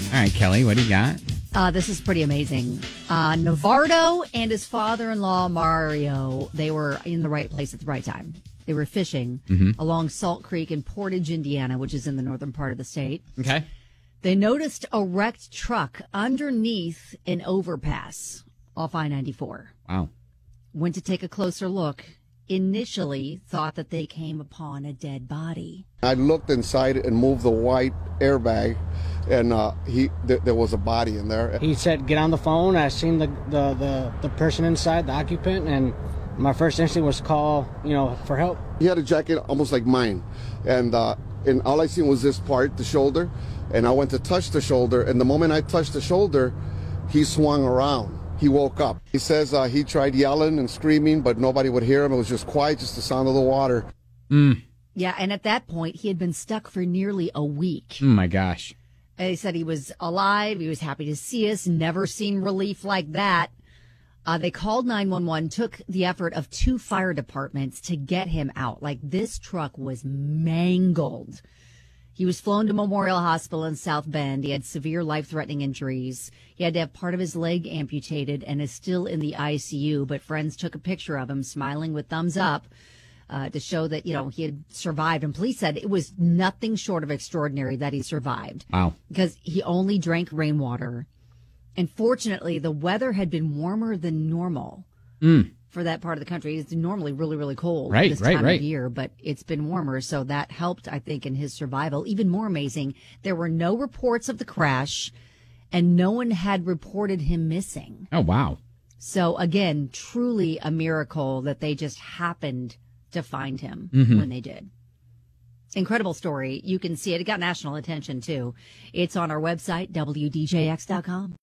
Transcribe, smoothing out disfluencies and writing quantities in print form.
All right, Kelly, what do you got? This is pretty amazing. Navardo and his father-in-law, Mario, they were in the right place at the right time. They were fishing along Salt Creek in Portage, Indiana, which is in the northern part of the state. Okay. They noticed a wrecked truck underneath an overpass off I-94. Wow. Went to take a closer look. Initially thought that they came upon a dead body. I looked inside and moved the white airbag, and there was a body in there. He said, "Get on the phone." I seen the person inside, the occupant, and my first instinct was call, for help. He had a jacket almost like mine, and all I seen was this part, the shoulder, and I went to touch the shoulder, and the moment I touched the shoulder, he swung around. He woke up. He says he tried yelling and screaming, but nobody would hear him. It was just quiet, just the sound of the water. Yeah, and at that point, he had been stuck for nearly a week. Oh, my gosh. He said he was alive. He was happy to see us. Never seen relief like that. They called 911, took the effort of 2 fire departments to get him out. Like, this truck was mangled. He was flown to Memorial Hospital in South Bend. He had severe life-threatening injuries. He had to have part of his leg amputated and is still in the ICU. But friends took a picture of him smiling with thumbs up to show that, he had survived. And police said it was nothing short of extraordinary that he survived. Wow. Because he only drank rainwater. And fortunately, the weather had been warmer than normal for that part of the country. It's normally really, really cold this time of year, but it's been warmer. So that helped, I think, in his survival. Even more amazing, there were no reports of the crash, and no one had reported him missing. Oh, wow. So, again, truly a miracle that they just happened to find him when they did. Incredible story. You can see it. It got national attention, too. It's on our website, WDJX.com.